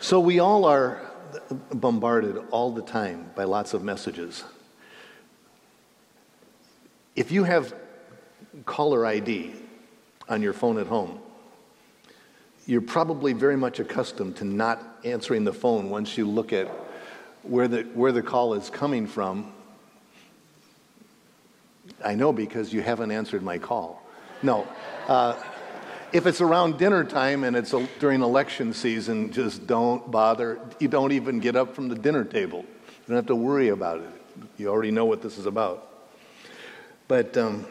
So we all are bombarded all the time by lots of messages. If you have caller ID on your phone at home, you're probably very much accustomed to not answering the phone once you look at where the call is coming from. I know because you haven't answered my call. No. If it's around dinner time and it's during election season, just don't bother. You don't even get up from the dinner table. You don't have to worry about it. You already know what this is about. But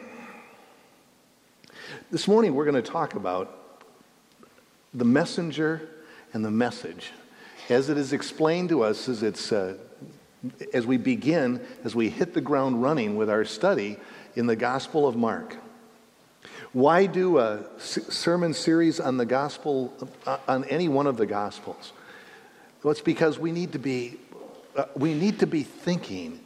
this morning we're going to talk about the messenger and the message. As it is explained to us as we hit the ground running with our study in the Gospel of Mark. Why do a sermon series on the gospel, on any one of the gospels? Well, it's because we need to be thinking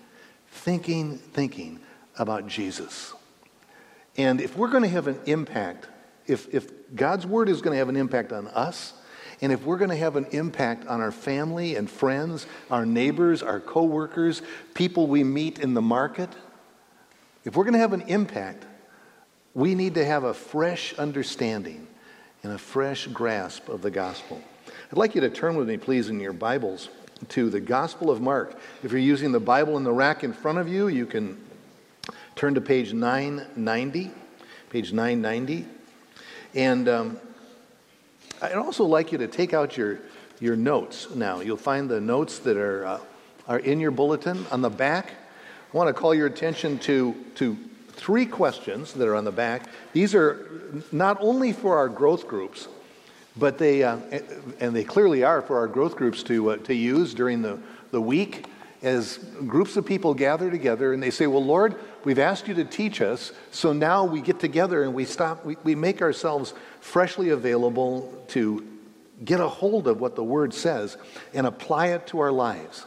about Jesus. And if we're going to have an impact, if God's word is going to have an impact on us, and if we're going to have an impact on our family and friends, our neighbors, our co-workers, people we meet in the market, if we're going to have an impact, we need to have a fresh understanding and a fresh grasp of the gospel. I'd like you to turn with me, please, in your Bibles to the Gospel of Mark. If you're using the Bible in the rack in front of you, you can turn to page 990. Page 990. And I'd also like you to take out your notes now. You'll find the notes that are in your bulletin. On the back, I want to call your attention to three questions that are on the back. These are not only for our growth groups, but they clearly are for our growth groups to use during the week as groups of people gather together and they say, well, Lord, we've asked you to teach us, so now we get together and we make ourselves freshly available to get a hold of what the Word says and apply it to our lives.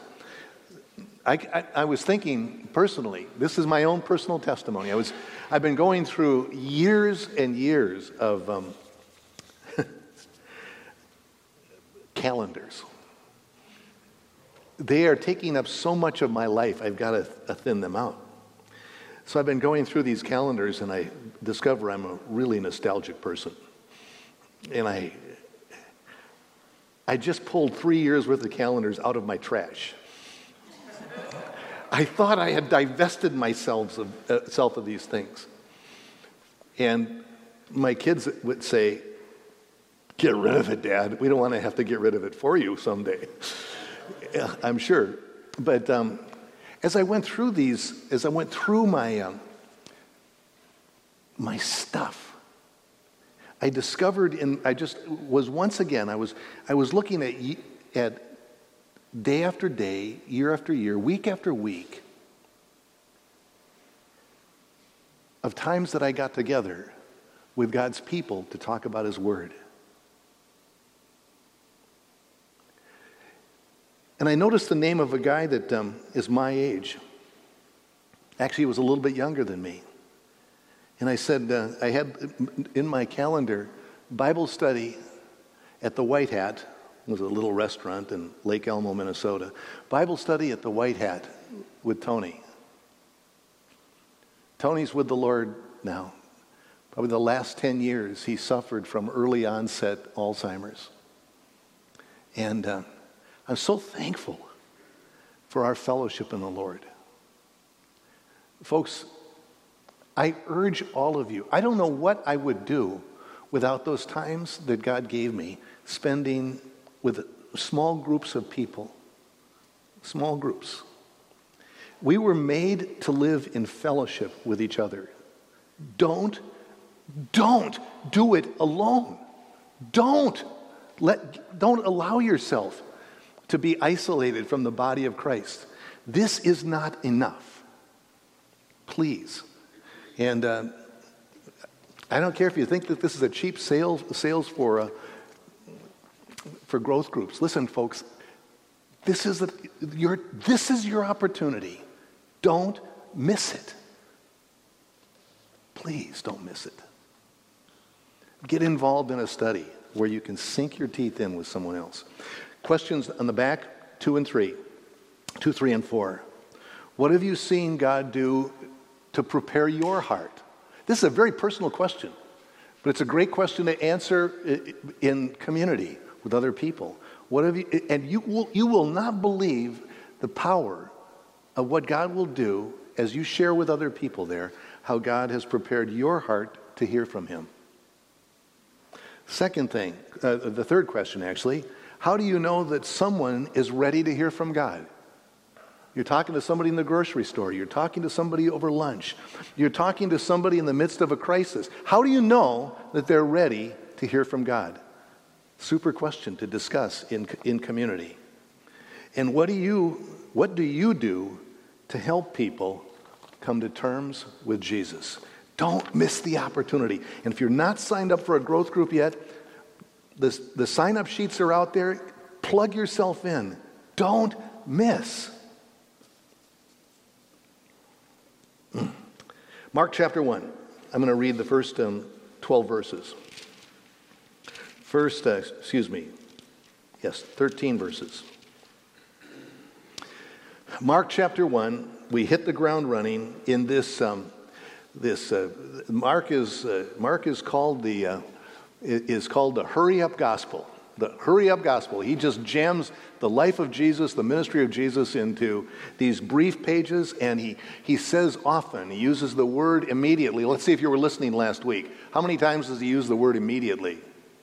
I was thinking personally, this is my own personal testimony. I've been going through years and years of calendars. They are taking up so much of my life, I've got to thin them out. So I've been going through these calendars and I discover I'm a really nostalgic person. And I just pulled 3 years worth of calendars out of my trash. I thought I had divested myself of these things. And my kids would say, get rid of it, Dad. We don't want to have to get rid of it for you someday. I'm sure. But as I went through my stuff, I discovered, I was looking at day after day, year after year, week after week, of times that I got together with God's people to talk about His Word. And I noticed the name of a guy that is my age. Actually, he was a little bit younger than me. And I said, I had in my calendar, Bible study at the White Hat. It was a little restaurant in Lake Elmo, Minnesota. Bible study at the White Hat with Tony. Tony's with the Lord now. Probably the last 10 years, he suffered from early onset Alzheimer's. And I'm so thankful for our fellowship in the Lord. Folks, I urge all of you, I don't know what I would do without those times that God gave me spending with small groups of people. Small groups. We were made to live in fellowship with each other. Don't do it alone. Don't allow yourself to be isolated from the body of Christ. This is not enough. Please. And I don't care if you think that this is a cheap sales for growth groups. Listen, folks, this is your opportunity. Don't miss it. Please don't miss it. Get involved in a study where you can sink your teeth in with someone else. Questions on the back, 2 and 3. 2, 3, and 4. What have you seen God do to prepare your heart? This is a very personal question, but it's a great question to answer in community with other people. What have you, and you will not believe the power of what God will do as you share with other people there, how God has prepared your heart to hear from him. Second thing, the third question actually, how do you know that someone is ready to hear from God? You're talking to somebody in the grocery store. You're talking to somebody over lunch. You're talking to somebody in the midst of a crisis. How do you know that they're ready to hear from God? Super question to discuss in community. And what do you do to help people come to terms with Jesus? Don't miss the opportunity. And if you're not signed up for a growth group yet, the sign-up sheets are out there. Plug yourself in. Don't miss. Mark chapter 1. I'm going to read the first 12 verses. 13 verses. Mark chapter 1, we hit the ground running in this. Mark is called the hurry up gospel. The hurry up gospel. He just jams the life of Jesus, the ministry of Jesus into these brief pages, and he says often, he uses the word immediately. Let's see if you were listening last week. How many times does he use the word immediately?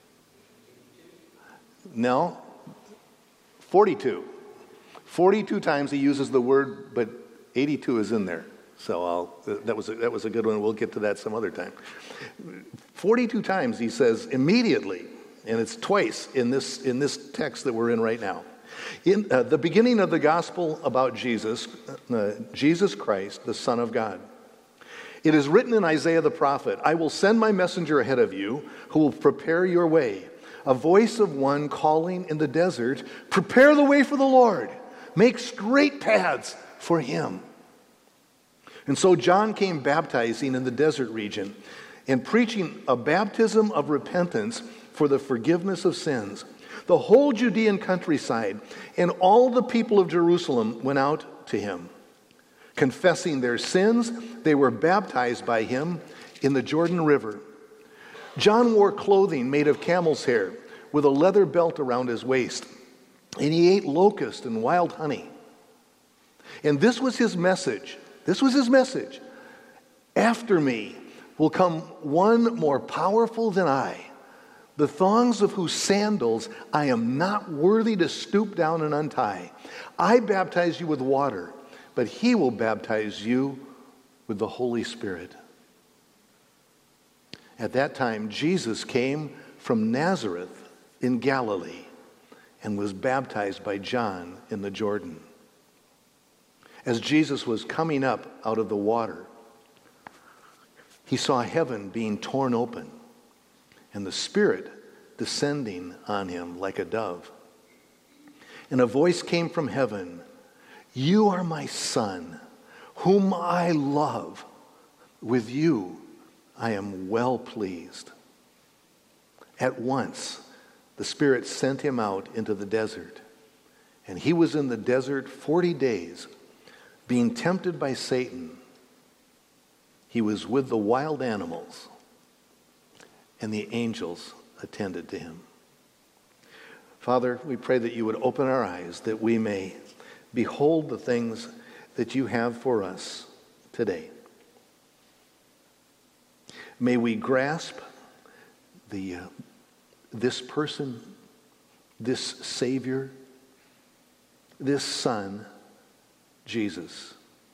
No? 42. 42 times he uses the word, but 82 is in there. So that was a good one. We'll get to that some other time. 42 times he says immediately. And it's twice in this text that we're in right now. In the beginning of the gospel about Jesus, Jesus Christ, the Son of God. It is written in Isaiah the prophet, I will send my messenger ahead of you who will prepare your way. A voice of one calling in the desert, prepare the way for the Lord. Make straight paths for him. And so John came baptizing in the desert region and preaching a baptism of repentance for the forgiveness of sins. The whole Judean countryside and all the people of Jerusalem went out to him. Confessing their sins, they were baptized by him in the Jordan River. John wore clothing made of camel's hair with a leather belt around his waist, and he ate locust and wild honey. And this was his message. This was his message. After me will come one more powerful than I, the thongs of whose sandals I am not worthy to stoop down and untie. I baptize you with water, but he will baptize you with the Holy Spirit. At that time, Jesus came from Nazareth in Galilee and was baptized by John in the Jordan. As Jesus was coming up out of the water, he saw heaven being torn open and the Spirit descending on him like a dove. And a voice came from heaven, you are my Son, whom I love. With you I am well pleased. At once the Spirit sent him out into the desert, and he was in the desert 40 days, being tempted by Satan. He was with the wild animals, and the angels attended to him. Father, we pray that you would open our eyes, that we may behold the things that you have for us today. May we grasp this person, this Savior, this Son, Jesus.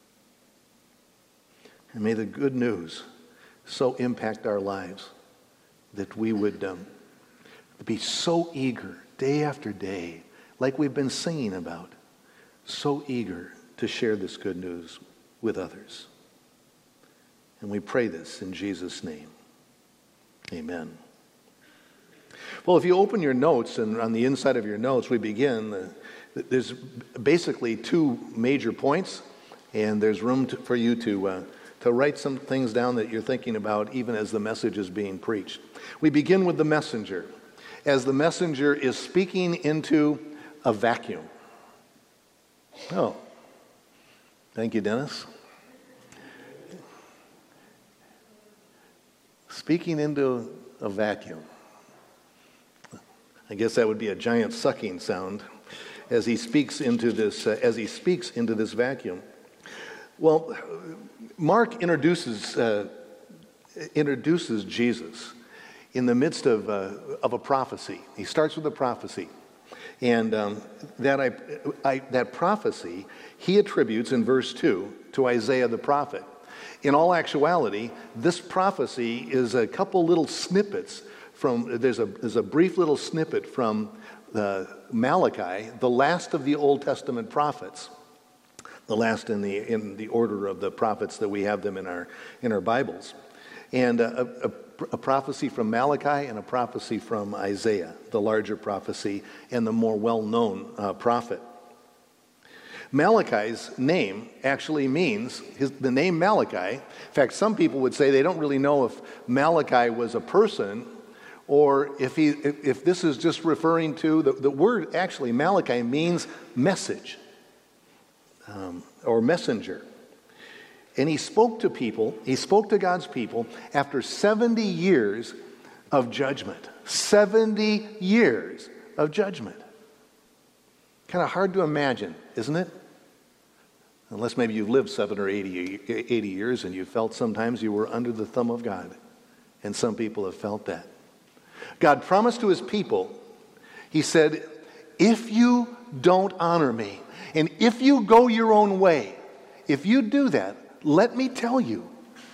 And may the good news so impact our lives that we would be so eager day after day, like we've been singing about, so eager to share this good news with others. And we pray this in Jesus' name. Amen. Well, if you open your notes, and on the inside of your notes, we begin, there's basically two major points, and there's room for you to write some things down that you're thinking about even as the message is being preached. We begin with the messenger. As the messenger is speaking into a vacuum. Oh, thank you, Dennis. Speaking into a vacuum. I guess that would be a giant sucking sound as he speaks into this vacuum. Well, Mark introduces Jesus in the midst of a prophecy. He starts with a prophecy, and that prophecy he attributes in verse 2 to Isaiah the prophet. In all actuality, this prophecy is a couple little snippets from. There's a brief little snippet from Malachi, the last of the Old Testament prophets, the last in the order of the prophets that we have them in our Bibles, and a prophecy from Malachi and a prophecy from Isaiah, the larger prophecy and the more well-known prophet. Malachi's name actually means, the name Malachi, in fact, some people would say they don't really know if Malachi was a person or if this is just referring to, the word actually, Malachi, means message or messenger. And he spoke to God's people after 70 years of judgment. 70 years of judgment. Kind of hard to imagine, isn't it? Unless maybe you've lived 7 or 80 years and you felt sometimes you were under the thumb of God. And some people have felt that. God promised to his people, he said, if you don't honor me, and if you go your own way, if you do that, let me tell you,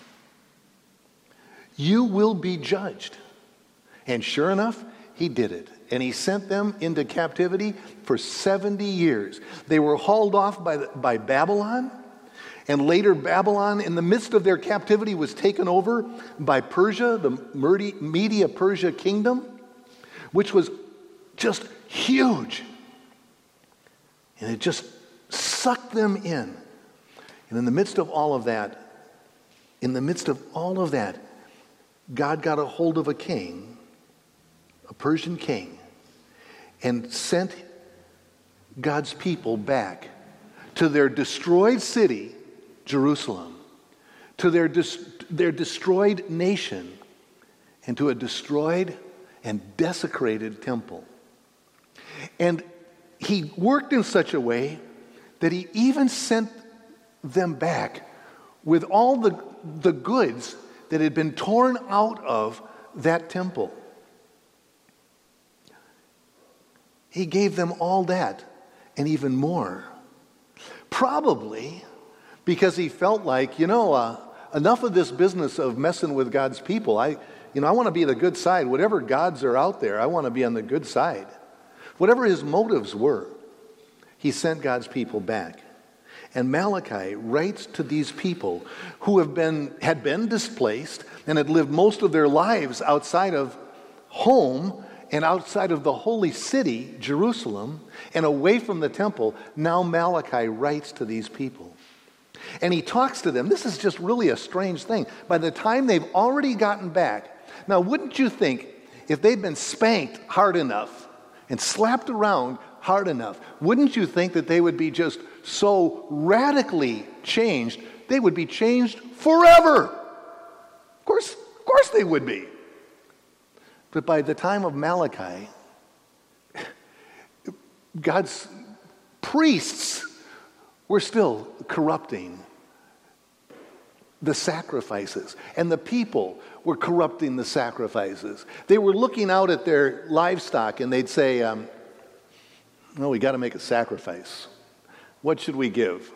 you will be judged. And sure enough, he did it. And he sent them into captivity for 70 years. They were hauled off by Babylon. And later Babylon, in the midst of their captivity, was taken over by Persia, the Media-Persia kingdom, which was just huge. And it just sucked them in. And in the midst of all of that, God got a hold of a king, a Persian king, and sent God's people back to their destroyed city, Jerusalem, to their destroyed nation, and to a destroyed and desecrated temple. And he worked in such a way that he even sent them back with all the goods that had been torn out of that temple. He gave them all that and even more. Probably because he felt like, enough of this business of messing with God's people. I want to be the good side. Whatever gods are out there, I want to be on the good side. Whatever his motives were, he sent God's people back. And Malachi writes to these people who had been displaced and had lived most of their lives outside of home and outside of the holy city, Jerusalem, and away from the temple. Now Malachi writes to these people. And he talks to them. This is just really a strange thing. By the time they've already gotten back, now wouldn't you think if they'd been spanked hard enough and slapped around hard enough, wouldn't you think that they would be just so radically changed, they would be changed forever? Of course they would be. But by the time of Malachi, God's priests were still corrupting the sacrifices, and the people were corrupting the sacrifices. They were looking out at their livestock and they'd say, we got to make a sacrifice. What should we give?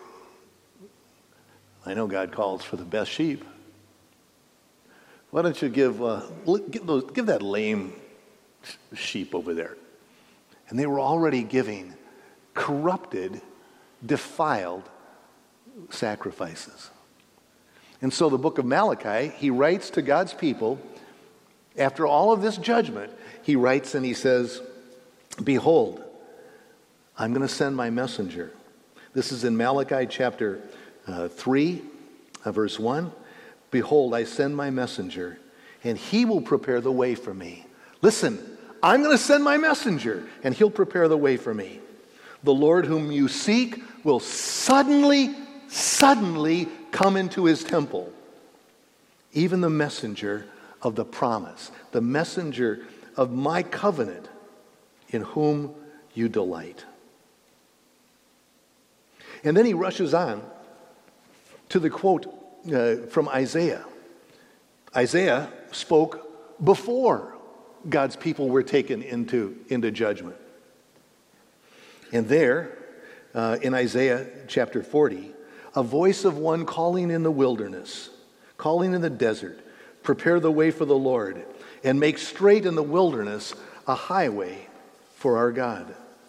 I know God calls for the best sheep. Why don't you give that lame sheep over there? And they were already giving corrupted, defiled sacrifices. And so the book of Malachi, he writes to God's people, after all of this judgment, he writes and he says, behold, I'm going to send my messenger. This is in Malachi chapter 3, verse 1. Behold, I send my messenger, and he will prepare the way for me. Listen, I'm going to send my messenger, and he'll prepare the way for me. The Lord whom you seek will suddenly come into his temple. Even the messenger of the promise, the messenger of my covenant, in whom you delight." And then he rushes on to the quote from Isaiah. Isaiah spoke before God's people were taken into judgment. And there, in Isaiah chapter 40, a voice of one calling in the wilderness, calling in the desert, "Prepare the way for the Lord, and make straight in the wilderness a highway for our God."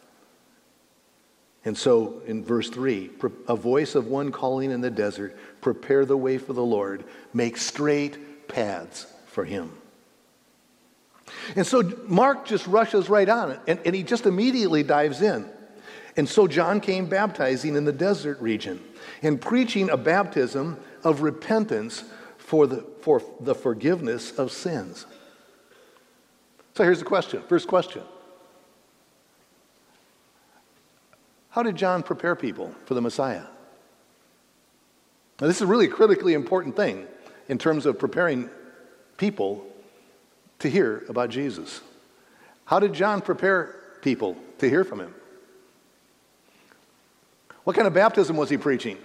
And so in verse 3, a voice of one calling in the desert, "Prepare the way for the Lord, make straight paths for him." And so Mark just rushes right on, and he just immediately dives in. "And so John came baptizing in the desert region and preaching a baptism of repentance for the forgiveness of sins." So here's the question. First question. How did John prepare people for the Messiah? Now, this is a really critically important thing in terms of preparing people to hear about Jesus. How did John prepare people to hear from him? What kind of baptism was he preaching?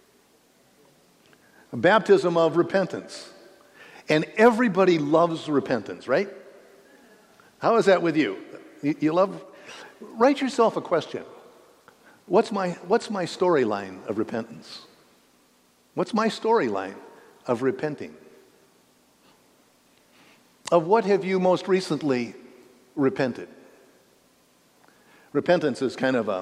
A baptism of repentance. And everybody loves repentance, right? How is that with you? You love? Write yourself a question. What's my storyline of repentance? What's my storyline of repenting? Of what have you most recently repented? Repentance is kind of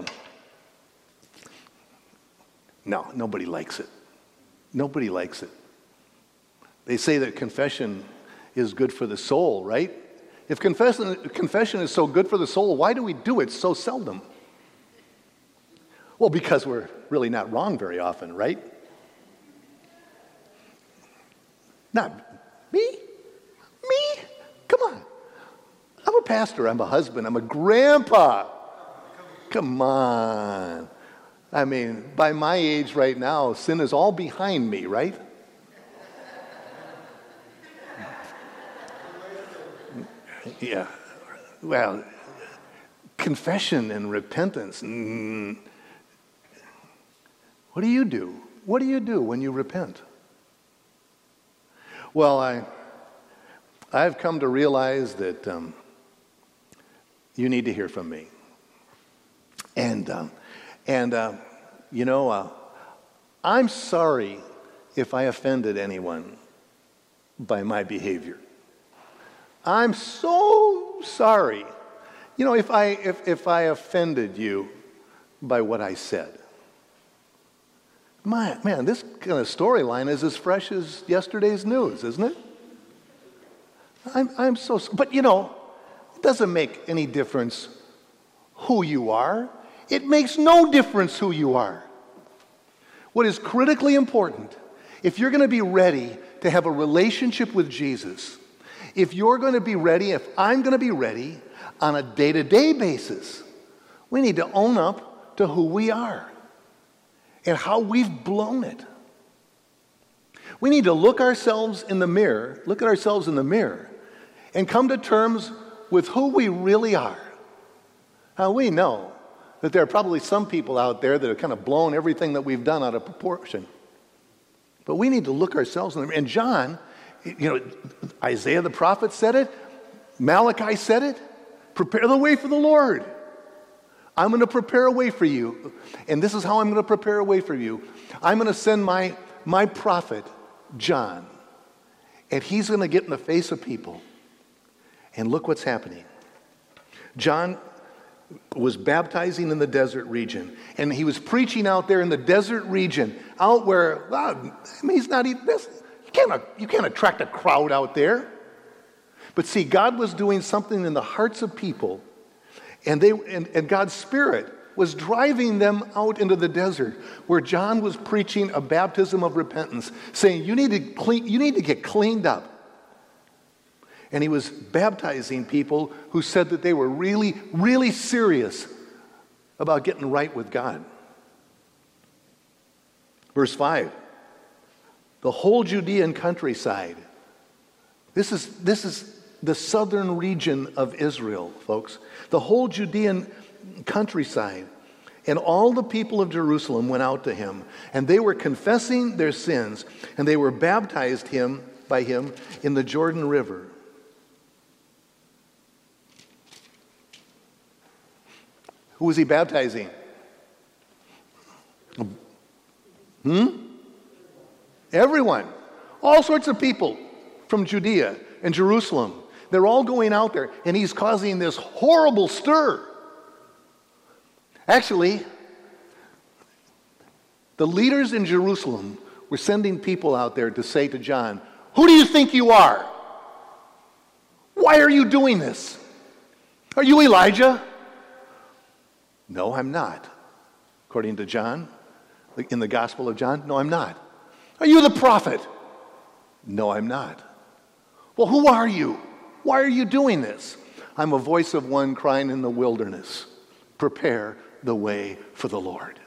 no, nobody likes it. Nobody likes it. They say that confession is good for the soul, right? If confession is so good for the soul, why do we do it so seldom? Well, because we're really not wrong very often, right? Not me? Me? Come on. I'm a pastor, I'm a husband, I'm a grandpa. Come on. I mean, by my age right now, sin is all behind me, right? Yeah. Well, confession and repentance. What do you do? What do you do when you repent? Well, I've come to realize that you need to hear from me. And I'm sorry if I offended anyone by my behavior. I'm so sorry. If I offended you by what I said. Man, this kind of storyline is as fresh as yesterday's news, isn't it? I'm so, but it doesn't make any difference who you are. It makes no difference who you are. What is critically important, if you're going to be ready to have a relationship with Jesus, if you're going to be ready, if I'm going to be ready on a day-to-day basis, we need to own up to who we are and how we've blown it. We need to look at ourselves in the mirror, and come to terms with who we really are. Now, we know that there are probably some people out there that have kind of blown everything that we've done out of proportion. But we need to look ourselves in the mirror. And John, Isaiah the prophet said it, Malachi said it, prepare the way for the Lord. I'm going to prepare a way for you. And this is how I'm going to prepare a way for you. I'm going to send my prophet, John. And he's going to get in the face of people. And look what's happening. John was baptizing in the desert region. And he was preaching out there in the desert region. Out where, he's not even this. You can't attract a crowd out there. But see, God was doing something in the hearts of people. And God's Spirit was driving them out into the desert where John was preaching a baptism of repentance, saying, you need to get cleaned up. And he was baptizing people who said that they were really, really serious about getting right with God. Verse 5, the whole Judean countryside. This is the southern region of Israel, folks. The whole Judean countryside and all the people of Jerusalem went out to him, and they were confessing their sins, and they were baptized by him in the Jordan River. Who was he baptizing? Everyone. All sorts of people from Judea and Jerusalem. They're all going out there, and he's causing this horrible stir. Actually, the leaders in Jerusalem were sending people out there to say to John, "Who do you think you are? Why are you doing this? Are you Elijah?" "No, I'm not." According to John, in the Gospel of John, "No, I'm not." "Are you the prophet?" "No, I'm not." "Well, who are you? Why are you doing this?" "I'm a voice of one crying in the wilderness, prepare the way for the Lord."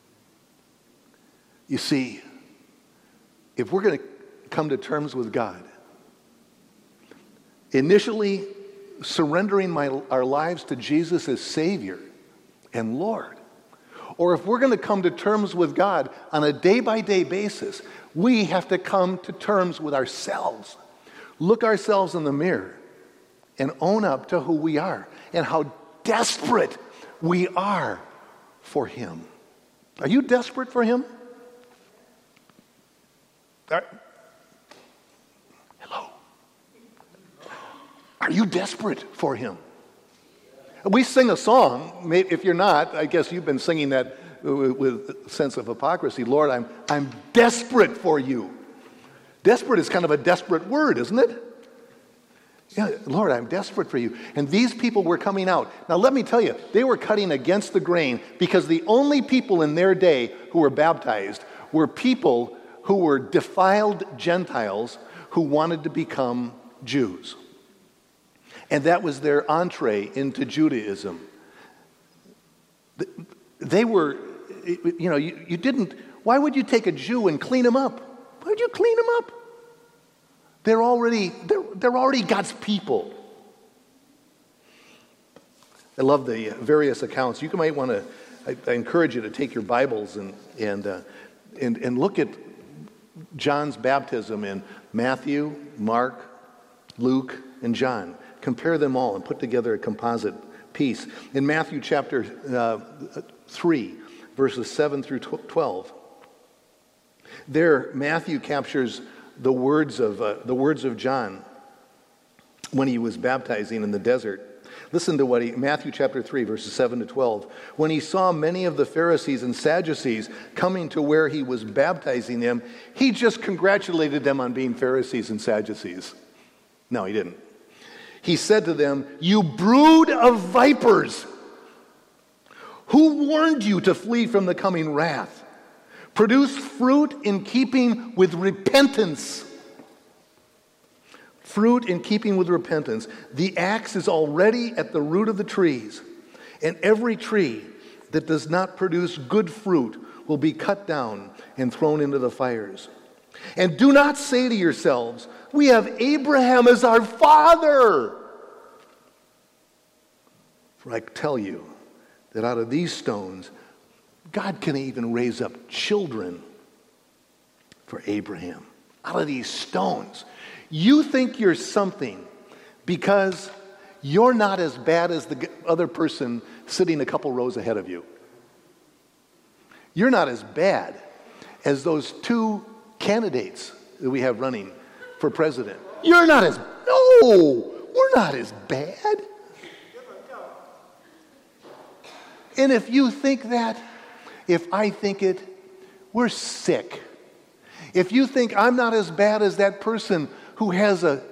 You see, if we're going to come to terms with God, initially surrendering our lives to Jesus as Savior and Lord, or if we're going to come to terms with God on a day-by-day basis, we have to come to terms with ourselves. Look ourselves in the mirror and own up to who we are and how desperate we are for Him. Are you desperate for Him? Hello? Are you desperate for Him? We sing a song. If you're not, I guess you've been singing that with a sense of hypocrisy. "Lord, I'm desperate for you." Desperate is kind of a desperate word, isn't it? Yeah, "Lord, I'm desperate for you." And these people were coming out. Now let me tell you, they were cutting against the grain, because the only people in their day who were baptized were people who were defiled Gentiles who wanted to become Jews. And that was their entree into Judaism. They were, you didn't, why would you take a Jew and clean him up? Why would you clean him up? They're already God's people. I love the various accounts. You might want to, I encourage you to take your Bibles and look at John's baptism in Matthew, Mark, Luke, and John. Compare them all and put together a composite piece. In Matthew chapter 3, verses 7 through 12, there Matthew captures the words of John when he was baptizing in the desert. Listen to Matthew chapter 3, verses 7 to 12. "When he saw many of the Pharisees and Sadducees coming to where he was baptizing them, he just congratulated them on being Pharisees and Sadducees." No, he didn't. He said to them, "You brood of vipers, who warned you to flee from the coming wrath? Produce fruit in keeping with repentance." Fruit in keeping with repentance. "The axe is already at the root of the trees, and every tree that does not produce good fruit will be cut down and thrown into the fires. And do not say to yourselves, 'We have Abraham as our father.' For I tell you that out of these stones, God can even raise up children for Abraham." Out of these stones. You think you're something because you're not as bad as the other person sitting a couple rows ahead of you. You're not as bad as those two candidates that we have running for president. We're not as bad. And if you think that, if I think it, we're sick. If you think I'm not as bad as that person who has a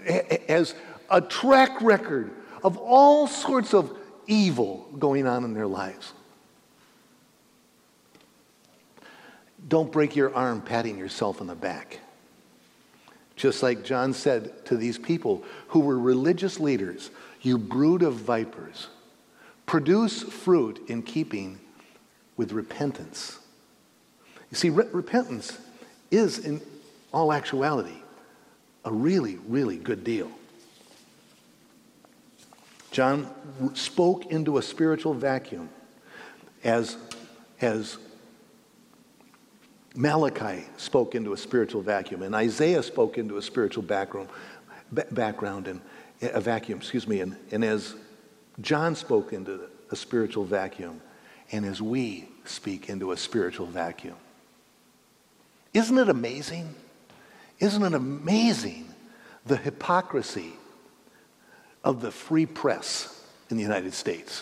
track record of all sorts of evil going on in their lives, don't break your arm patting yourself on the back. Just like John said to these people who were religious leaders, "You brood of vipers, produce fruit in keeping with repentance. You see, repentance is, in all actuality, a really, really good deal. John spoke into a spiritual vacuum as Malachi spoke into a spiritual vacuum, and Isaiah spoke into a spiritual background and a vacuum, and as John spoke into a spiritual vacuum, and as we speak into a spiritual vacuum. Isn't it amazing? Isn't it amazing the hypocrisy of the free press in the United States?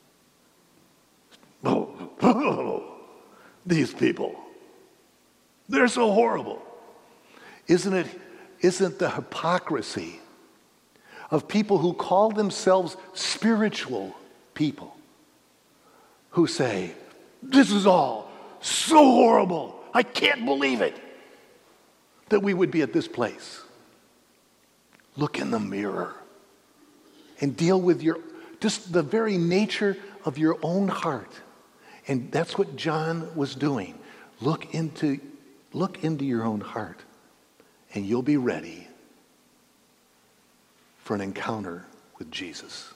These people, they're so horrible. Isn't the hypocrisy of people who call themselves spiritual people who say, this is all so horrible, I can't believe it, that we would be at this place? Look in the mirror and deal with just the very nature of your own heart. And that's what John was doing. Look into your own heart, and you'll be ready for an encounter with Jesus.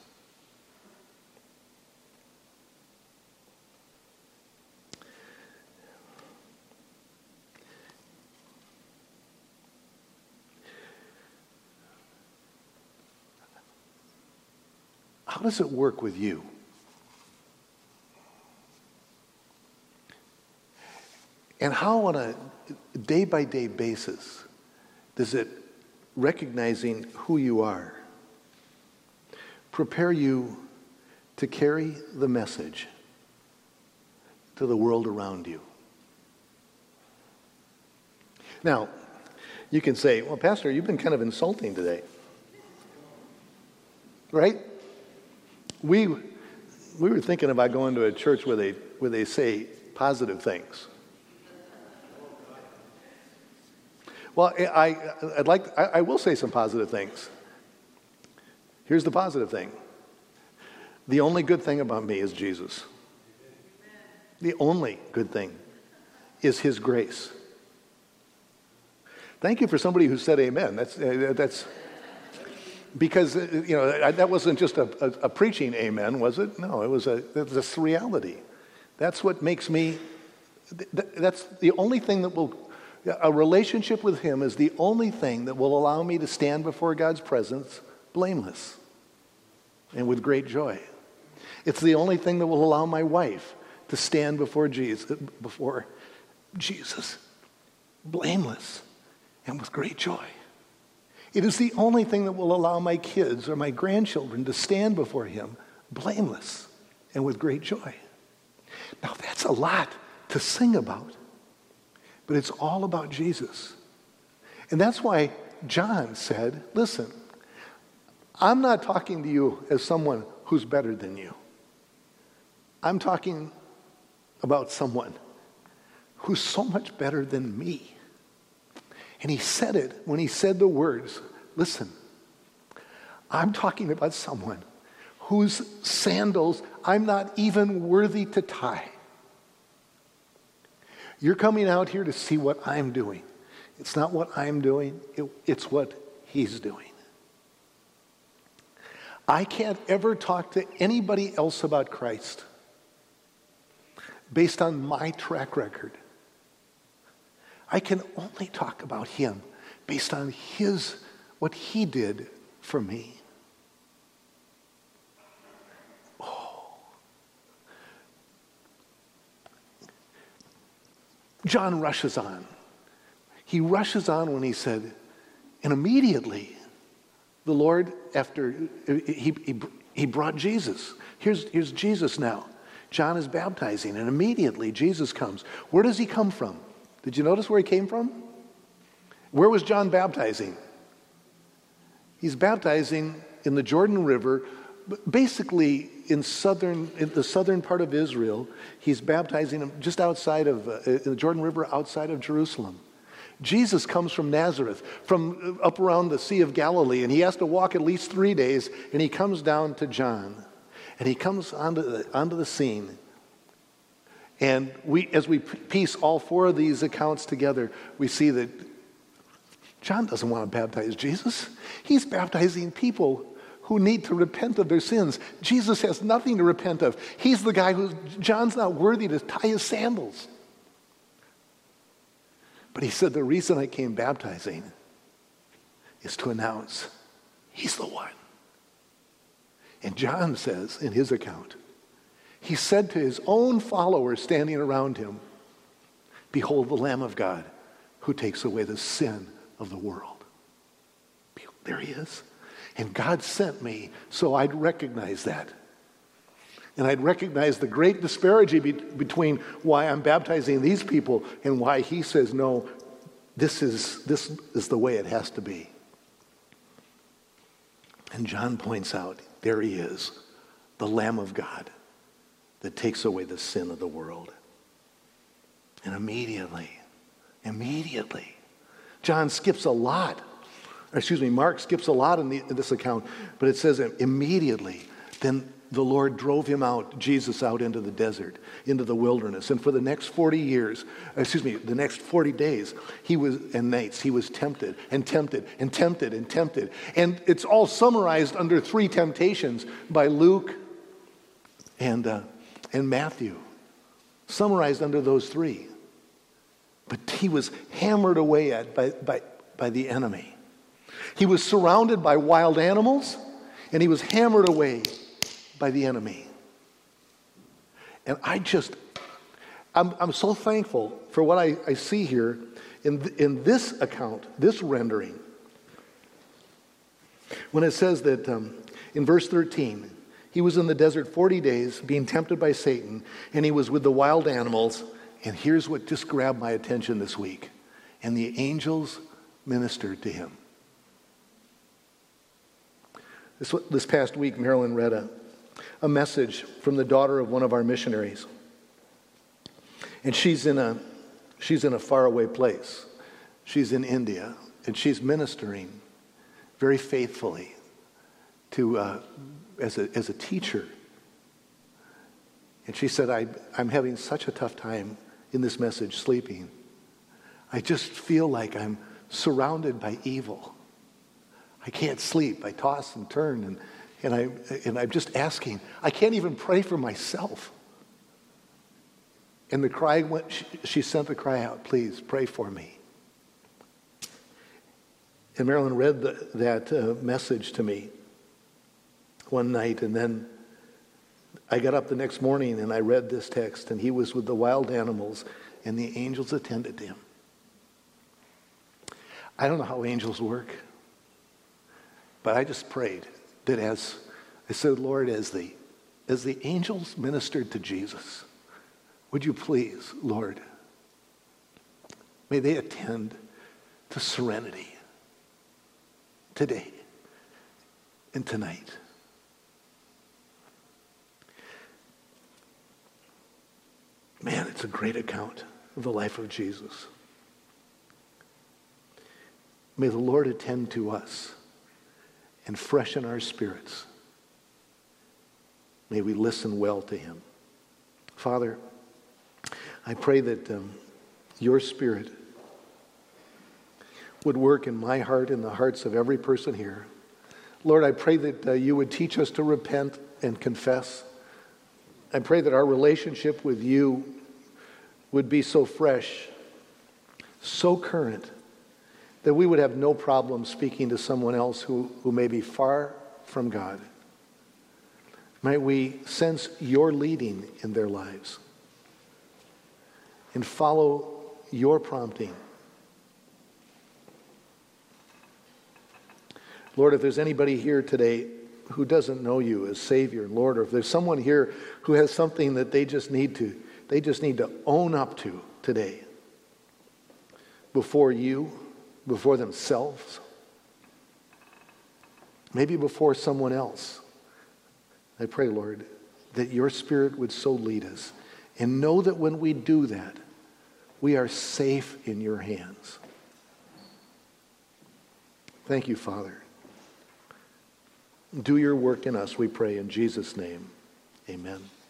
How does it work with you? And how on a day-by-day basis does it, recognizing who you are, prepare you to carry the message to the world around you? Now, you can say, well, Pastor, you've been kind of insulting today. Right? We were thinking about going to a church where they say positive things. Well, I will say some positive things. Here's the positive thing. The only good thing about me is Jesus. The only good thing is His grace. Thank you for somebody who said amen. That's because, that wasn't just a preaching amen, was it? No, it was this reality. That's what makes me, that's the only thing that will, a relationship with Him is the only thing that will allow me to stand before God's presence blameless and with great joy. It's the only thing that will allow my wife to stand before Jesus blameless and with great joy. It is the only thing that will allow my kids or my grandchildren to stand before Him blameless and with great joy. Now that's a lot to sing about, but it's all about Jesus. And that's why John said, listen, I'm not talking to you as someone who's better than you. I'm talking about someone who's so much better than me. And he said it when he said the words, listen, I'm talking about someone whose sandals I'm not even worthy to tie. You're coming out here to see what I'm doing. It's not what I'm doing, it's what He's doing. I can't ever talk to anybody else about Christ based on my track record. I can only talk about Him based on what He did for me. Oh. John rushes on. He rushes on when he said, and immediately the Lord, after he brought Jesus. Here's Jesus now. John is baptizing, and immediately Jesus comes. Where does He come from? Did you notice where He came from? Where was John baptizing? He's baptizing in the Jordan River, basically in the southern part of Israel. He's baptizing him just outside of the Jordan River, outside of Jerusalem. Jesus comes from Nazareth, from up around the Sea of Galilee, and he has to walk at least 3 days, and he comes down to John. And he comes onto the scene. And as we piece all four of these accounts together, we see that John doesn't want to baptize Jesus. He's baptizing people who need to repent of their sins. Jesus has nothing to repent of. He's the guy John's not worthy to tie his sandals. But he said, the reason I came baptizing is to announce he's the one. And John says in his account, he said to his own followers standing around him, behold the Lamb of God who takes away the sin of the world. There he is. And God sent me so I'd recognize that. And I'd recognize the great disparity between why I'm baptizing these people and why he says, no, this is the way it has to be. And John points out, there he is, the Lamb of God that takes away the sin of the world. And immediately, John skips a lot. Mark skips a lot in this account, but it says immediately, then the Lord drove Jesus out into the desert, into the wilderness. And for the next 40 days, he was tempted and tempted and tempted and tempted. And it's all summarized under three temptations by Luke and Matthew. Summarized under those three. But he was hammered away at by the enemy. He was surrounded by wild animals, and he was hammered away by the enemy. And I'm so thankful for what I see here in this account, this rendering. When it says that in verse 13, he was in the desert 40 days being tempted by Satan, and he was with the wild animals. And here's what just grabbed my attention this week. And the angels ministered to him. This past week, Marilyn read a message from the daughter of one of our missionaries. And she's in a faraway place. She's in India, and she's ministering very faithfully as a teacher. And she said, I'm having such a tough time in this message sleeping. I just feel like I'm surrounded by evil. I can't sleep. I toss and turn, and I'm just asking. I can't even pray for myself. And the cry went. She sent the cry out, please pray for me. And Marilyn read that message to me one night, and then I got up the next morning and I read this text, and he was with the wild animals, and the angels attended to him. I don't know how angels work. But I just prayed that as I said, Lord, as the angels ministered to Jesus, would you please, Lord, may they attend to serenity today and tonight. Man, it's a great account of the life of Jesus. May the Lord attend to us and freshen our spirits. May we listen well to him. Father, I pray that your Spirit would work in my heart and the hearts of every person here. Lord, I pray that you would teach us to repent and confess. I pray that our relationship with you would be so fresh, so current, that we would have no problem speaking to someone else who may be far from God. Might we sense your leading in their lives and follow your prompting. Lord, if there's anybody here today who doesn't know you as Savior and Lord, or if there's someone here who has something that they just need to own up to today before you, before themselves, maybe before someone else. I pray, Lord, that your Spirit would so lead us, and know that when we do that, we are safe in your hands. Thank you, Father. Do your work in us, we pray in Jesus' name. Amen.